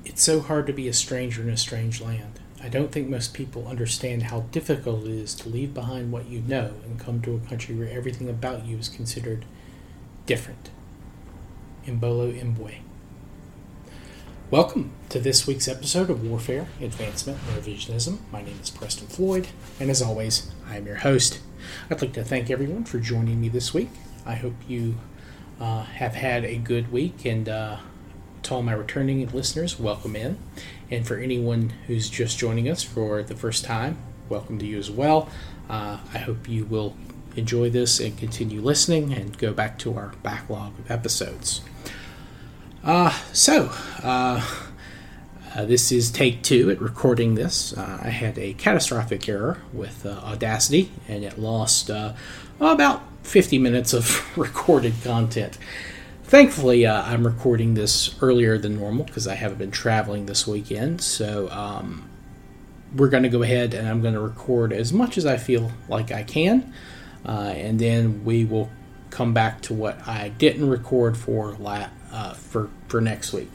It's so hard to be a stranger in a strange land. I don't think most people understand how difficult it is to leave behind what you know and come to a country where everything about you is considered different. Mbolo Mbwe. Welcome to this week's episode of Warfare, Advancement, and Revisionism. My name is Preston Floyd, and as always, I am your host. I'd like to thank everyone for joining me this week. I hope you have had a good week, and to all my returning listeners, welcome in. And for anyone who's just joining us for the first time, welcome to you as well. I hope you will enjoy this and continue listening and go back to our backlog of episodes. This is take 2 at recording this. I had a catastrophic error with Audacity, and it lost about 50 minutes of recorded content. Thankfully, I'm recording this earlier than normal because I haven't been traveling this weekend. So we're going to go ahead and I'm going to record as much as I feel like I can. And then we will come back to what I didn't record for next week.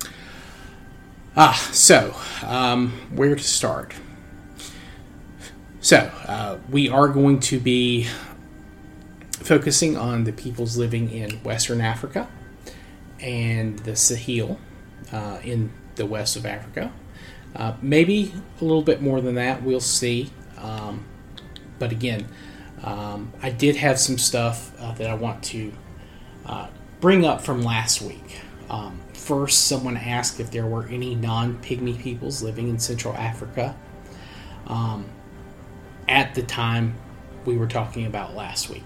Where to start? We are going to be focusing on the peoples living in Western Africa and the Sahel in the west of Africa. Maybe a little bit more than that, we'll see. But again, I did have some stuff that I want to bring up from last week. First, someone asked if there were any non-Pygmy peoples living in Central Africa at the time we were talking about last week.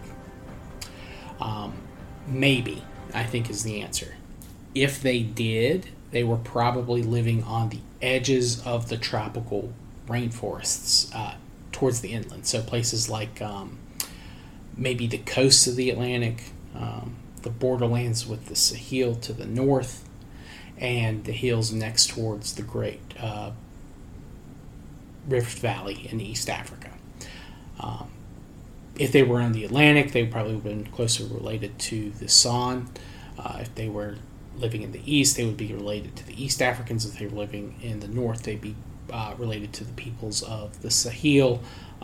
Maybe, I think, is the answer. If they did, they were probably living on the edges of the tropical rainforests towards the inland. So places like maybe the coasts of the Atlantic, the borderlands with the Sahel to the north, and the hills next towards the Great Rift Valley in East Africa. If they were on the Atlantic, they probably would have been closer related to the San. If they were living in the east, they would be related to the East Africans. If they were living in the north, they'd be related to the peoples of the Sahel,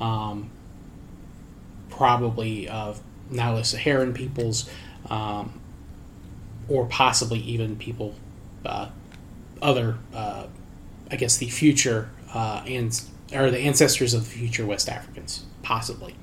probably of Nilo-Saharan peoples, or possibly even people, the future, or the ancestors of the future West Africans, possibly.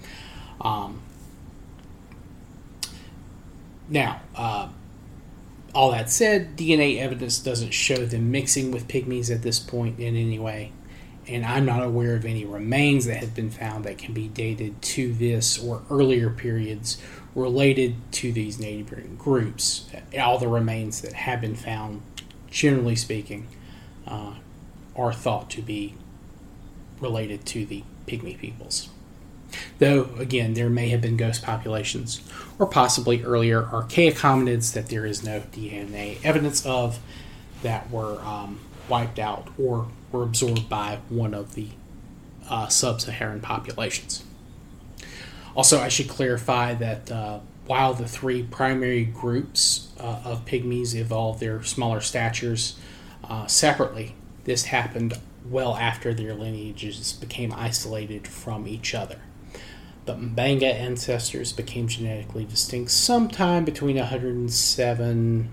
All that said, DNA evidence doesn't show them mixing with pygmies at this point in any way, and I'm not aware of any remains that have been found that can be dated to this or earlier periods related to these neighboring groups. All the remains that have been found, generally speaking, are thought to be related to the Pygmy peoples. Though, again, there may have been ghost populations, or possibly earlier archaic hominids that there is no DNA evidence of that were wiped out or were absorbed by one of the sub-Saharan populations. Also, I should clarify that while the three primary groups of pygmies evolved their smaller statures separately, this happened well after their lineages became isolated from each other. The Mbanga ancestors became genetically distinct sometime between 107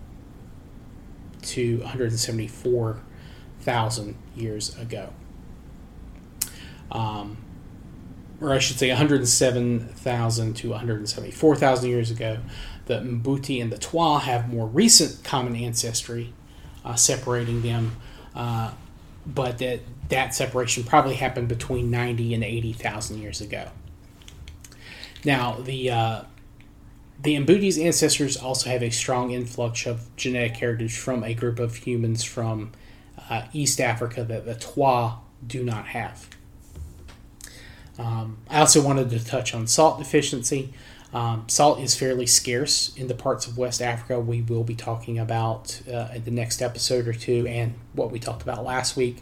to 174,000 years ago. Or I should say 107,000 to 174,000 years ago. The Mbuti and the Twa have more recent common ancestry separating them, but that separation probably happened between 90 and 80,000 years ago. Now, the Mbuti's ancestors also have a strong influx of genetic heritage from a group of humans from East Africa that the Twa do not have. I also wanted to touch on salt deficiency. Salt is fairly scarce in the parts of West Africa we will be talking about in the next episode or two, and what we talked about last week.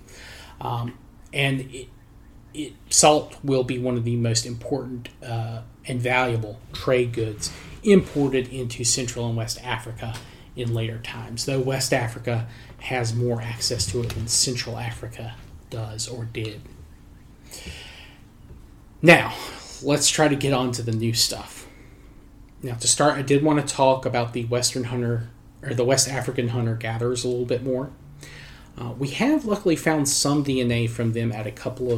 Salt will be one of the most important and valuable trade goods imported into Central and West Africa in later times, though West Africa has more access to it than Central Africa does or did. Now, let's try to get on to the new stuff. Now, to start, I did want to talk about the West African hunter-gatherers a little bit more. We have luckily found some DNA from them at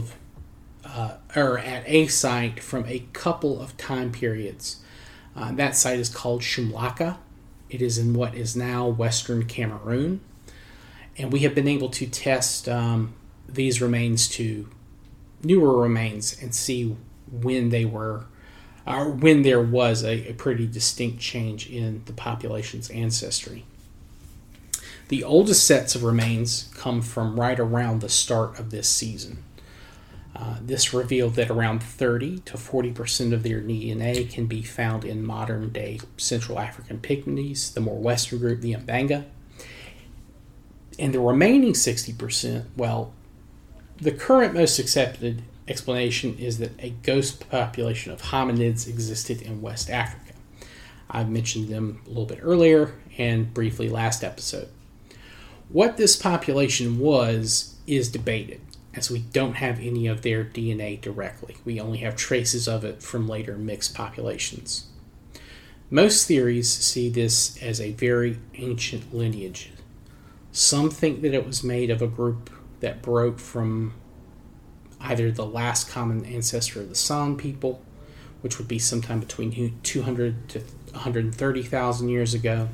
at a site from a couple of time periods. That site is called Shumlaka. It is in what is now Western Cameroon. And we have been able to test these remains to newer remains and see when they were, or when there was a pretty distinct change in the population's ancestry. The oldest sets of remains come from right around the start of this season. This revealed that around 30 to 40% of their DNA can be found in modern-day Central African Pygmies, the more western group, the Mbanga. And the remaining 60%, well, the current most accepted explanation is that a ghost population of hominids existed in West Africa. I've mentioned them a little bit earlier and briefly last episode. What this population was is debated, as we don't have any of their DNA directly. We only have traces of it from later mixed populations. Most theories see this as a very ancient lineage. Some think that it was made of a group that broke from either the last common ancestor of the San people, which would be sometime between 200 to 130,000 years ago,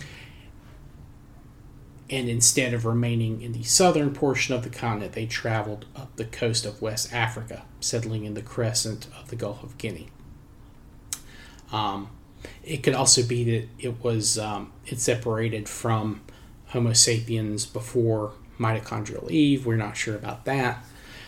and instead of remaining in the southern portion of the continent, they traveled up the coast of West Africa, settling in the crescent of the Gulf of Guinea. It could also be that it separated from Homo sapiens before mitochondrial Eve. We're not sure about that.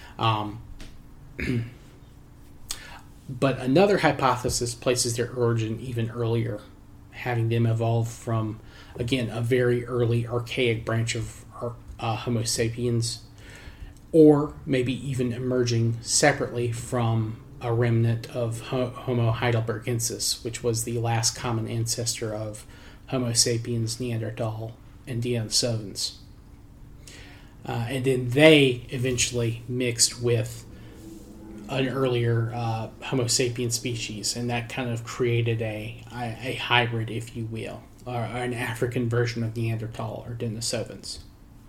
But another hypothesis places their origin even earlier, having them evolve from, again, a very early archaic branch of Homo sapiens, or maybe even emerging separately from a remnant of Homo heidelbergensis, which was the last common ancestor of Homo sapiens, Neanderthal, and Denisovans. And then they eventually mixed with an earlier Homo sapien species, and that kind of created a hybrid, if you will, or an African version of Neanderthal or Denisovans.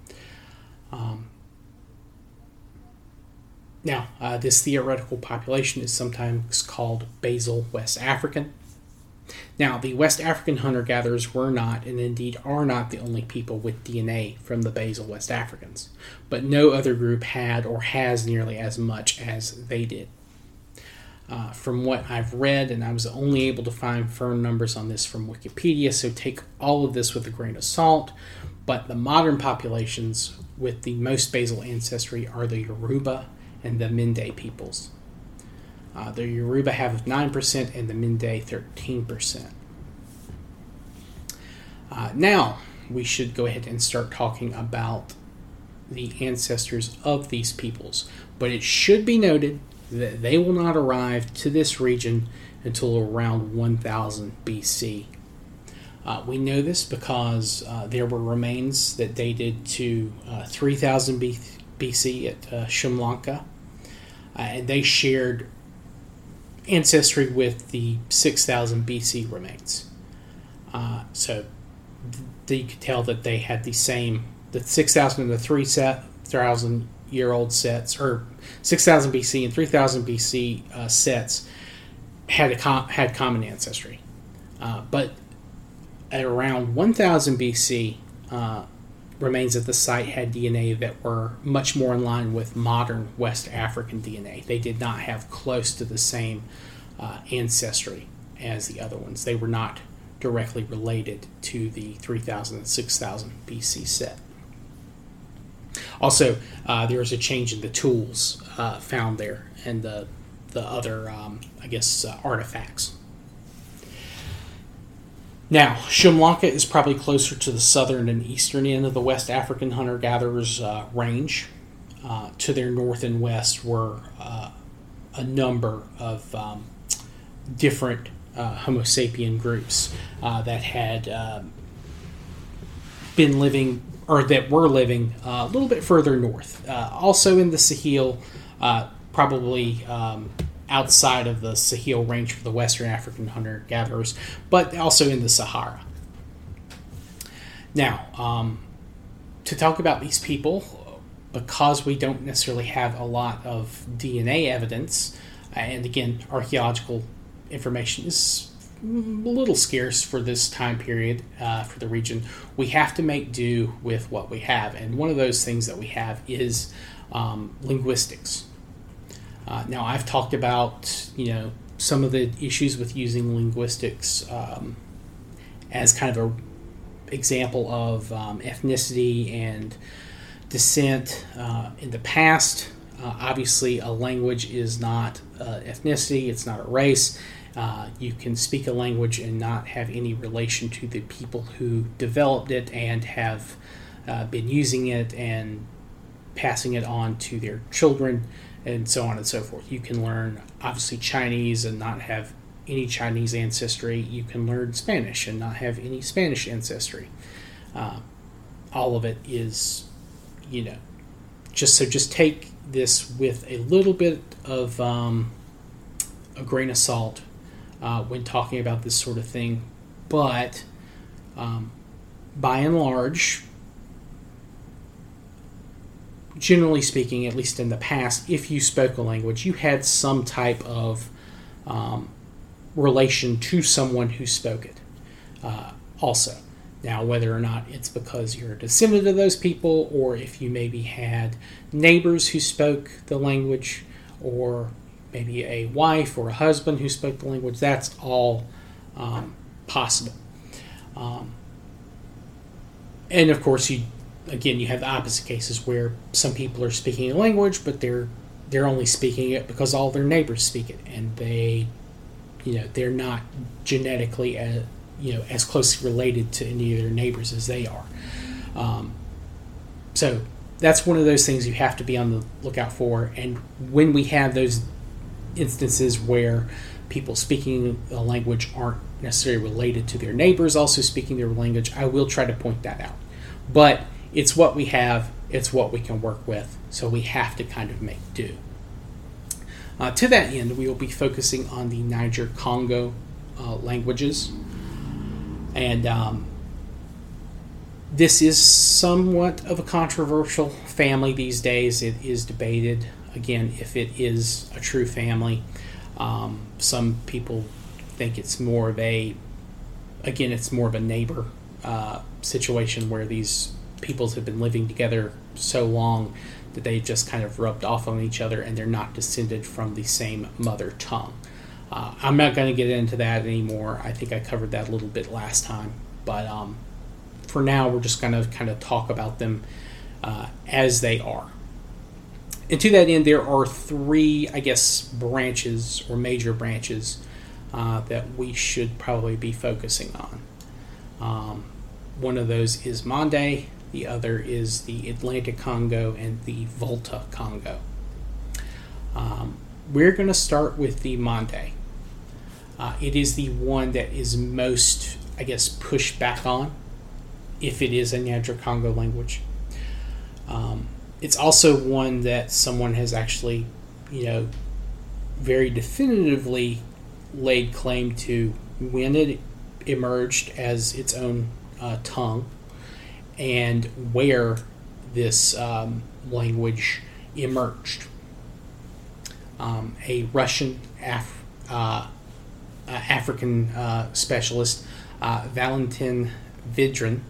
Now, this theoretical population is sometimes called basal West African. Now, the West African hunter-gatherers were not, and indeed are not, the only people with DNA from the basal West Africans, but no other group had or has nearly as much as they did. From what I've read, and I was only able to find firm numbers on this from Wikipedia, so take all of this with a grain of salt, but the modern populations with the most basal ancestry are the Yoruba and the Mende peoples. The Yoruba have 9% and the Mende 13%. Now, we should go ahead and start talking about the ancestors of these peoples. But it should be noted that they will not arrive to this region until around 1000 BC. We know this because there were remains that dated to 3000 BC at Shumlaka, and they shared ancestry with the 6000 BC remains. So you could tell that they had the 6,000 and the 3,000 year old sets, or 6,000 BC and 3,000 BC sets had common ancestry. But at around 1000 BC, remains at the site had DNA that were much more in line with modern West African DNA. They did not have close to the same ancestry as the other ones. They were not directly related to the 3000 and 6000 BC set. Also, there was a change in the tools found there and the other, artifacts. Now, Shumlaka is probably closer to the southern and eastern end of the West African hunter-gatherers range. To their north and west were a number of different Homo sapien groups that had been living, or that were living a little bit further north, also in the Sahel, probably outside of the Sahel range for the Western African hunter-gatherers, but also in the Sahara. Now, to talk about these people, because we don't necessarily have a lot of DNA evidence, and again, archaeological information is a little scarce for this time period for the region, we have to make do with what we have. And one of those things that we have is linguistics. Now, I've talked about, some of the issues with using linguistics as kind of a example of ethnicity and descent in the past. Obviously, a language is not ethnicity, it's not a race. You can speak a language and not have any relation to the people who developed it and have been using it and passing it on to their children and so on and so forth. You can learn, obviously, Chinese and not have any Chinese ancestry. You can learn Spanish and not have any Spanish ancestry. All of it is, just take this with a little bit of a grain of salt when talking about this sort of thing. But by and large, generally speaking, at least in the past, if you spoke a language, you had some type of relation to someone who spoke it also. Now, whether or not it's because you're a descendant of those people, or if you maybe had neighbors who spoke the language, or maybe a wife or a husband who spoke the language, that's all possible. And of course, you have the opposite cases where some people are speaking a language, but they're only speaking it because all their neighbors speak it, and they're not genetically as closely related to any of their neighbors as they are. So that's one of those things you have to be on the lookout for. And when we have those instances where people speaking a language aren't necessarily related to their neighbors also speaking their language, I will try to point that out. But it's what we have, it's what we can work with, so we have to kind of make do. To that end, we will be focusing on the Niger-Congo languages. And this is somewhat of a controversial family these days. It is debated, again, if it is a true family. Some people think it's more of a neighbor situation where these peoples have been living together so long that they've just kind of rubbed off on each other and they're not descended from the same mother tongue. I'm not going to get into that anymore. I think I covered that a little bit last time. But for now, we're just going to kind of talk about them as they are. And to that end, there are three, branches or major branches that we should probably be focusing on. One of those is Mande, the other is the Atlantic Congo, and the Volta Congo. We're going to start with the Mande. It is the one that is most, pushed back on, if it is a Niger-Congo language. It's also one that someone has actually, very definitively laid claim to when it emerged as its own tongue and where this language emerged. A Russian African specialist, Valentin Vidrin,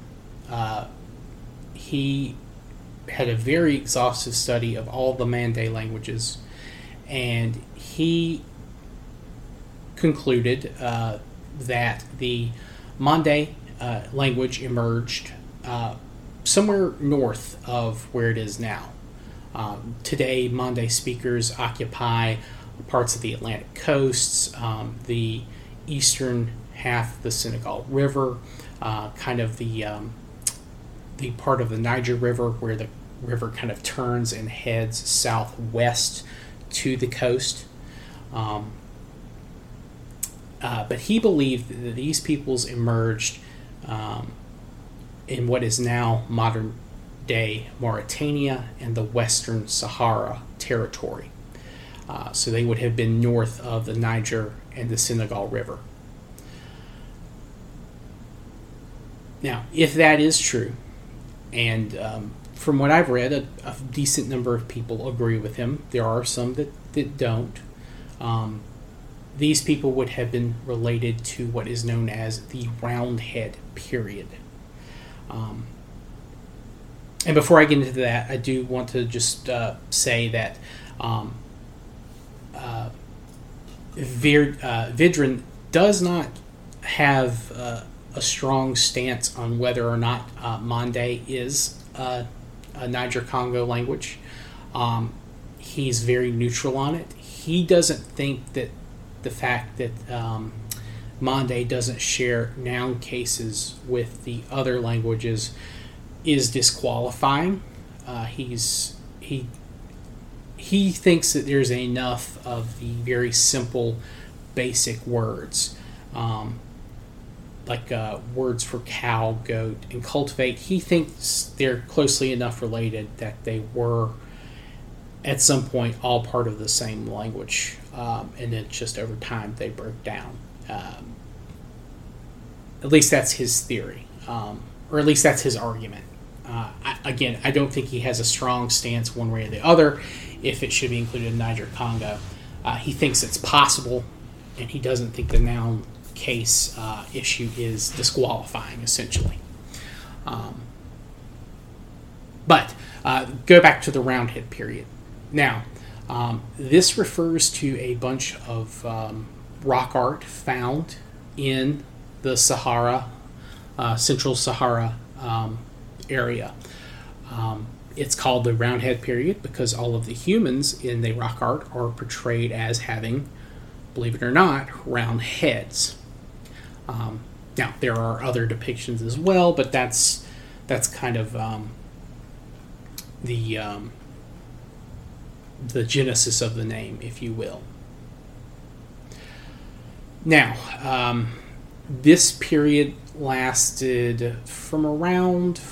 he had a very exhaustive study of all the Mande languages, and he concluded that the Mande language emerged somewhere north of where it is now. Today, Mande speakers occupy parts of the Atlantic coasts, the eastern half of the Senegal River, kind of the part of the Niger River where the river kind of turns and heads southwest to the coast. But he believed that these peoples emerged in what is now modern-day Mauritania and the Western Sahara territory. So they would have been north of the Niger and the Senegal River. Now, if that is true, and from what I've read, a decent number of people agree with him. There are some that don't. These people would have been related to what is known as the Roundhead period. And before I get into that, I do want to just say that Vedran does not have a strong stance on whether or not Mande is a Niger-Congo language. He's very neutral on it. He doesn't think that the fact that Mande doesn't share noun cases with the other languages is disqualifying. He thinks that there's enough of the very simple, basic words, like words for cow, goat, and cultivate. He thinks they're closely enough related that they were, at some point, all part of the same language, and then just over time they broke down. At least that's his theory, or at least that's his argument. I don't think he has a strong stance one way or the other if it should be included in Niger-Congo. He thinks it's possible, and he doesn't think the noun case issue is disqualifying, essentially. But go back to the Roundhead period. Now, this refers to a bunch of rock art found in the Sahara, Central Sahara area. It's called the Roundhead period because all of the humans in the rock art are portrayed as having, believe it or not, round heads. Now, there are other depictions as well, but that's kind of the genesis of the name, if you will. Now, this period lasted from around,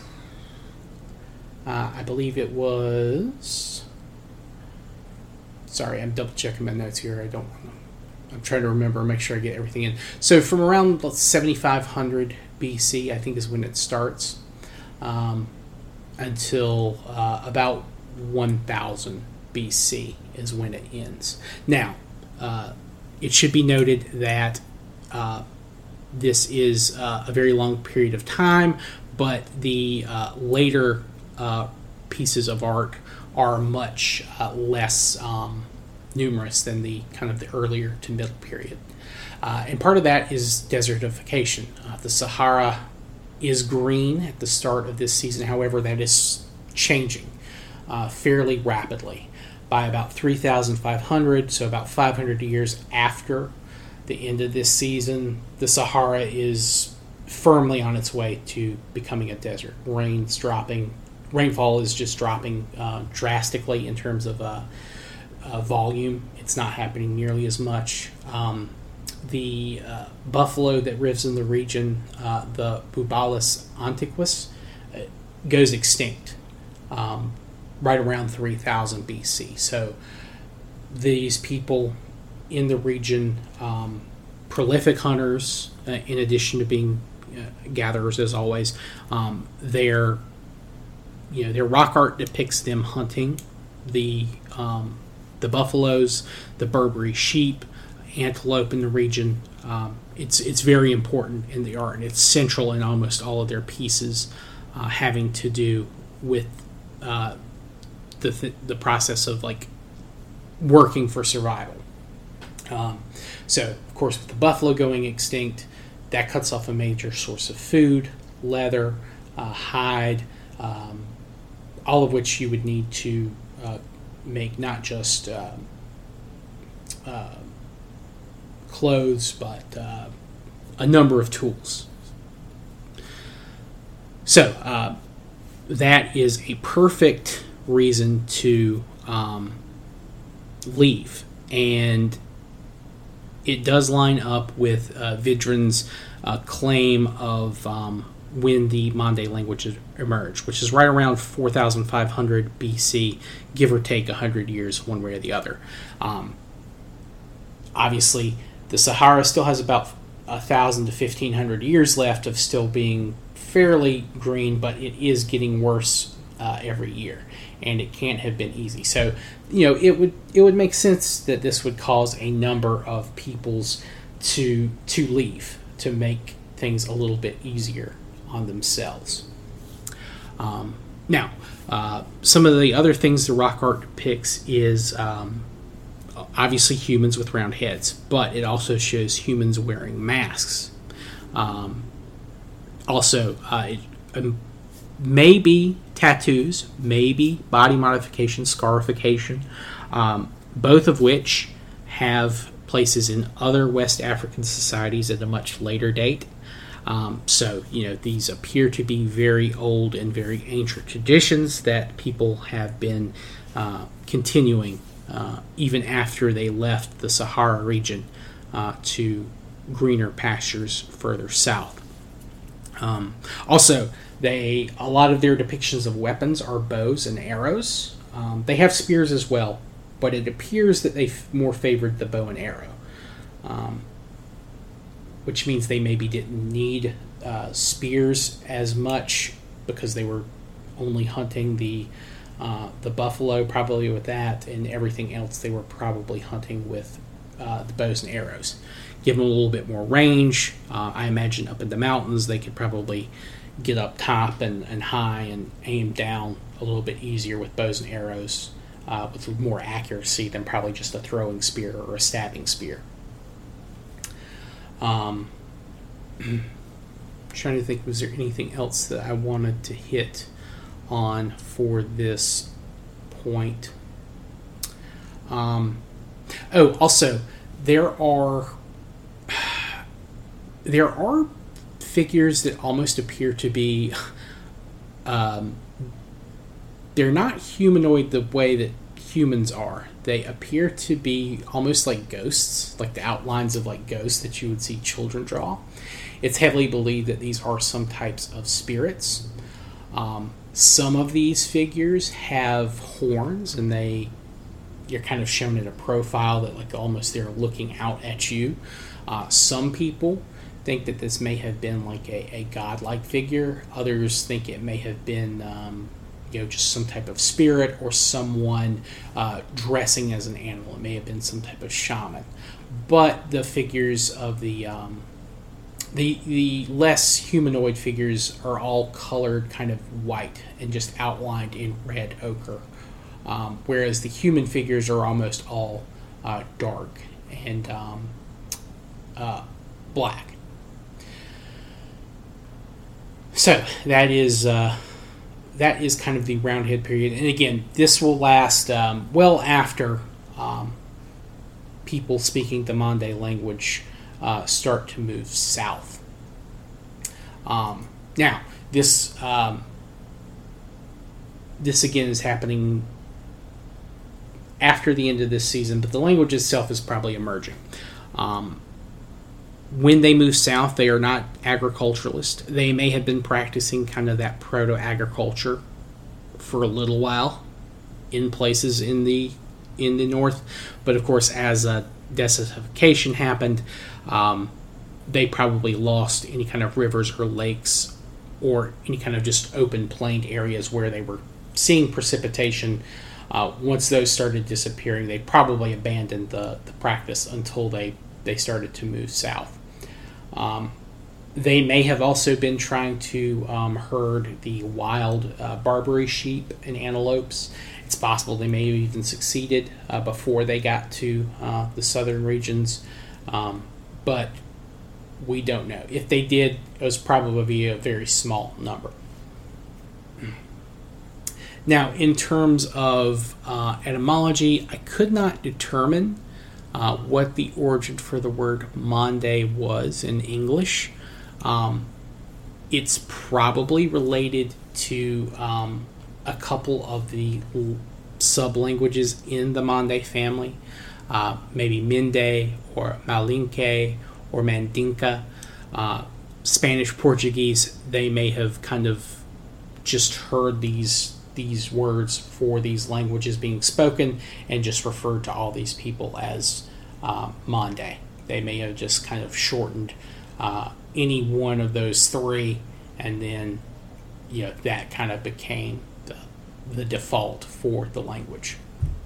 I believe it was... Sorry, I'm double checking my notes here. I'm trying to remember, make sure I get everything in. So from around 7500 BC, I think is when it starts, until about 1000 BC is when it ends. Now, it should be noted that this is a very long period of time, but the later pieces of art are much less numerous than the kind of the earlier to middle period. And part of that is desertification. The Sahara is green at the start of this season. However, that is changing fairly rapidly. By about 3,500, so about 500 years after the end of this season, the Sahara is firmly on its way to becoming a desert. Rainfall is just dropping drastically in terms of volume. It's not happening nearly as much. The buffalo that lives in the region, the Bubalus antiquus, goes extinct right around 3000 BC. So these people in the region, prolific hunters, in addition to being gatherers as always, their rock art depicts them hunting the buffaloes, the Berberi sheep, antelope in the region. It's very important in the art, and it's central in almost all of their pieces, having to do with the process of like working for survival. So, of course, with the buffalo going extinct, that cuts off a major source of food, leather, hide, all of which you would need to make not just clothes, but a number of tools. So that is a perfect reason to leave, and it does line up with Vedran's claim of when the Mande language emerged, which is right around 4,500 BC, give or take 100 years one way or the other. Obviously, the Sahara still has about 1,000 to 1,500 years left of still being fairly green, but it is getting worse every year, and it can't have been easy. So, it would make sense that this would cause a number of peoples to leave, to make things a little bit easier on themselves. Now, some of the other things the rock art depicts is obviously humans with round heads, but it also shows humans wearing masks. Maybe tattoos, maybe body modification, scarification, both of which have places in other West African societies at a much later date. So, these appear to be very old and very ancient traditions that people have been continuing even after they left the Sahara region to greener pastures further south. Also, a lot of their depictions of weapons are bows and arrows. They have spears as well, but it appears that they more favored the bow and arrow, which means they maybe didn't need spears as much because they were only hunting the buffalo, probably with that, and everything else they were probably hunting with the bows and arrows. Give them a little bit more range. I imagine up in the mountains they could probably get up top and high and aim down a little bit easier with bows and arrows with more accuracy than probably just a throwing spear or a stabbing spear. Trying to think, was there anything else that I wanted to hit on for this point? Also, there are figures that almost appear to be they're not humanoid the way that humans are. They appear to be almost like ghosts, like the outlines of like ghosts that you would see children draw. It's heavily believed that these are some types of spirits. Some of these figures have horns, and you're kind of shown in a profile that like almost they're looking out at you. Some people think that this may have been like a godlike figure. Others think it may have been just some type of spirit or someone dressing as an animal. It may have been some type of shaman. But the figures of the less humanoid figures are all colored kind of white and just outlined in red ochre, whereas the human figures are almost all dark and black. So that is kind of the Roundhead period, and again, this will last well after people speaking the Mande language start to move south. Now, this again is happening after the end of this season, but the language itself is probably emerging. When they move south, they are not agriculturalists. They may have been practicing kind of that proto-agriculture for a little while in places in the north, but of course, as desertification happened, they probably lost any kind of rivers or lakes or any kind of just open plain areas where they were seeing precipitation. Once those started disappearing, they probably abandoned the practice until they started to move south. They may have also been trying to herd the wild Barbary sheep and antelopes. It's possible they may have even succeeded before they got to the southern regions, but we don't know. If they did, it was probably a very small number. Now, in terms of etymology, I could not determine what the origin for the word Mande was in English. It's probably related to a couple of the sub-languages in the Mande family, maybe Minde or Malinke or Mandinka. Spanish, Portuguese, they may have kind of just heard these words for these languages being spoken and just referred to all these people as Mande. They may have just kind of shortened any one of those three, and then that kind of became the default for the language.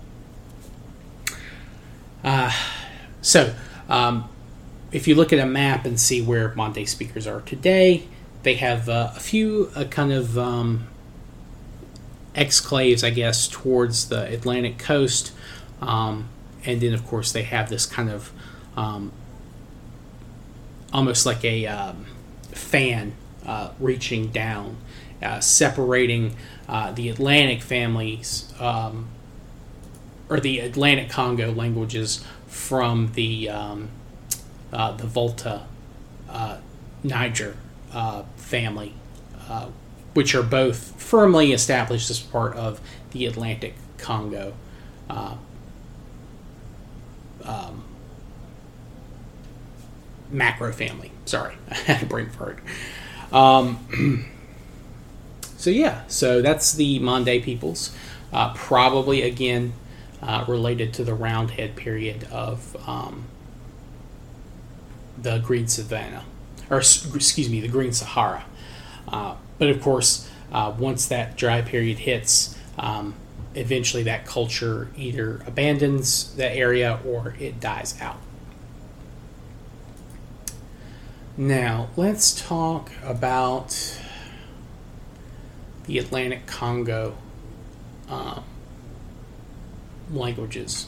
So if you look at a map and see where Mande speakers are today, they have a few kind of exclaves, I guess, towards the Atlantic coast. And then, of course, they have this kind of almost like a fan reaching down, separating the Atlantic families, or the Atlantic Congo languages from the Volta Niger family, which are both firmly established as part of the Atlantic Congo macro family. Sorry, I had a brain fart. So that's the Mande peoples, probably again related to the Roundhead period of the Green Savannah, or excuse me, the Green Sahara. But of course, once that dry period hits, eventually that culture either abandons that area or it dies out. Now, let's talk about the Atlantic Congo languages.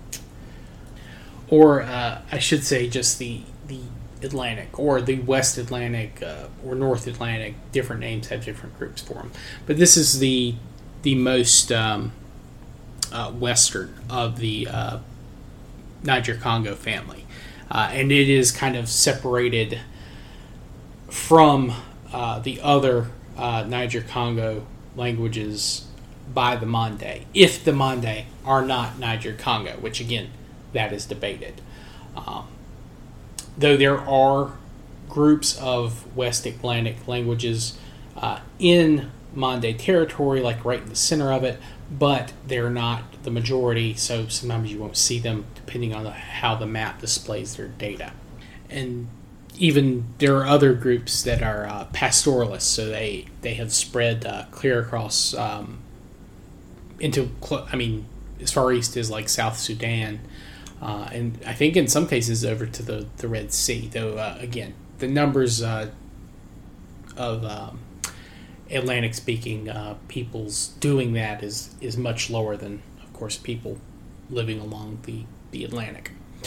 Or I should say just the Atlantic, or the West Atlantic, or North Atlantic. Different names have different groups for them. But this is the most western of the Niger-Congo family. And it is kind of separated from the other Niger-Congo languages by the Mande, if the Mande are not Niger-Congo, which again, that is debated. Though there are groups of West Atlantic languages in Mande territory, like right in the center of it, but they're not the majority, so sometimes you won't see them depending on how the map displays their data. And even there are other groups that are pastoralists, so they have spread clear across into, as far east as like South Sudan, and I think in some cases over to the Red Sea. Though again, the numbers of Atlantic-speaking peoples doing that is much lower than, of course, people living along the Atlantic.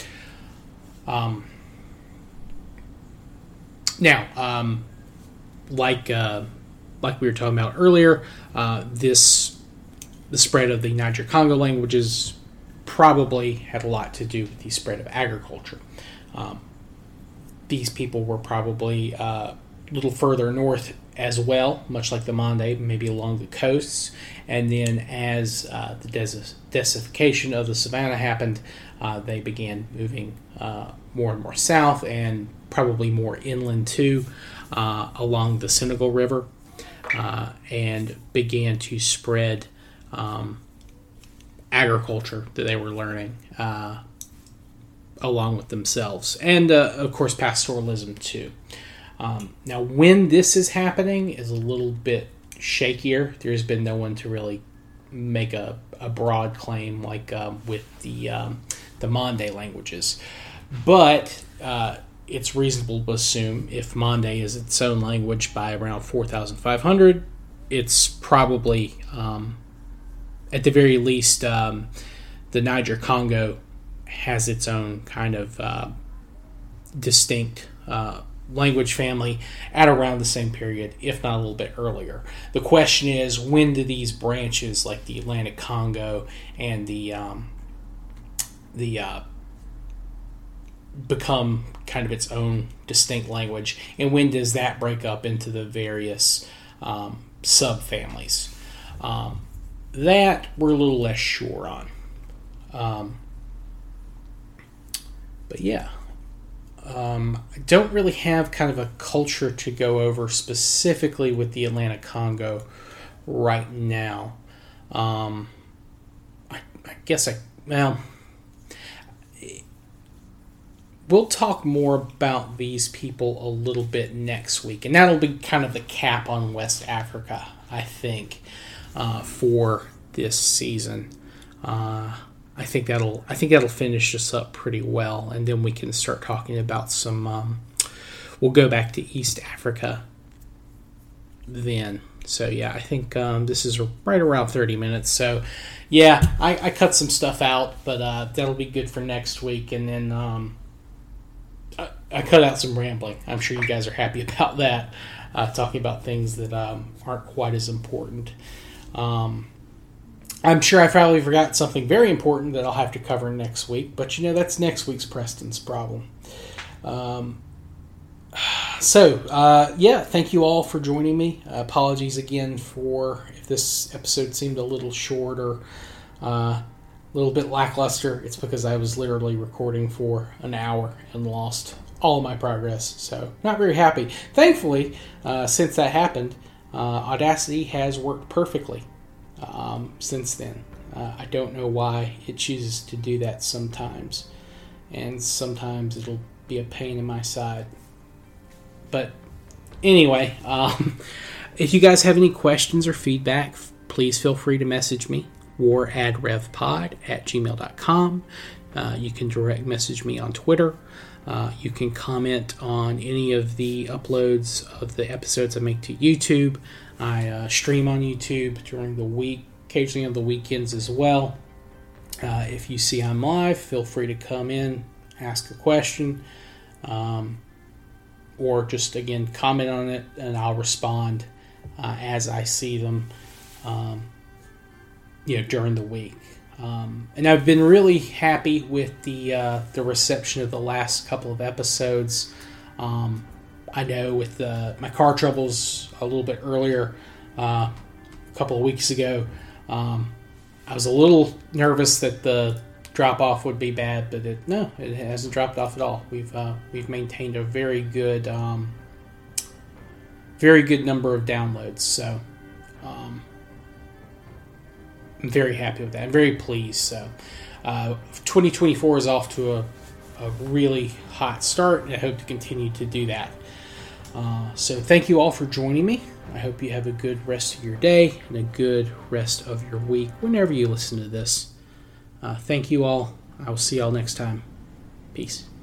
Now, like we were talking about earlier, the spread of the Niger-Congo languages probably had a lot to do with the spread of agriculture. These people were probably a little further north as well, much like the Mande, maybe along the coasts. And then as the desertification of the savannah happened, they began moving more and more south, and probably more inland too, along the Senegal River, and began to spread agriculture that they were learning along with themselves, and of course pastoralism too. Now, when this is happening is a little bit shakier. There's been no one to really make a broad claim like with the Mande languages, but it's reasonable to assume if Mande is its own language by around 4,500, it's probably at the very least the Niger-Congo has its own kind of distinct language family at around the same period, if not a little bit earlier. The question is, when do these branches, like the Atlantic Congo and the become kind of its own distinct language, and when does that break up into the various subfamilies? That we're a little less sure on. But yeah. I don't really have kind of a culture to go over specifically with the Atlantic Congo right now. I guess we'll talk more about these people a little bit next week, and that'll be kind of the cap on West Africa, I think, for this season. I think that'll finish us up pretty well, and then we can start talking about some. We'll go back to East Africa then. So yeah, I think this is right around 30 minutes. So yeah, I cut some stuff out, but that'll be good for next week. And then I cut out some rambling. I'm sure you guys are happy about that, talking about things that aren't quite as important. I'm sure I probably forgot something very important that I'll have to cover next week, but that's next week's Preston's problem. Thank you all for joining me. Apologies again for if this episode seemed a little short or a little bit lackluster. It's because I was literally recording for an hour and lost all of my progress, so not very happy. Thankfully, since that happened, Audacity has worked perfectly since then. I don't know why it chooses to do that sometimes, and sometimes it'll be a pain in my side. But anyway, if you guys have any questions or feedback, please feel free to message me, waradrevpod@gmail.com. You can direct message me on Twitter. You can comment on any of the uploads of the episodes I make to YouTube. I stream on YouTube during the week, occasionally on the weekends as well. If you see I'm live, feel free to come in, ask a question, or just, again, comment on it, and I'll respond as I see them during the week. And I've been really happy with the reception of the last couple of episodes. I know with my car troubles a little bit earlier, a couple of weeks ago, I was a little nervous that the drop off would be bad, but it hasn't dropped off at all. We've maintained a very good number of downloads. So I'm very happy with that. I'm very pleased. So 2024 is off to a really hot start, and I hope to continue to do that. So thank you all for joining me. I hope you have a good rest of your day and a good rest of your week whenever you listen to this. Thank you all. I will see y'all next time. Peace.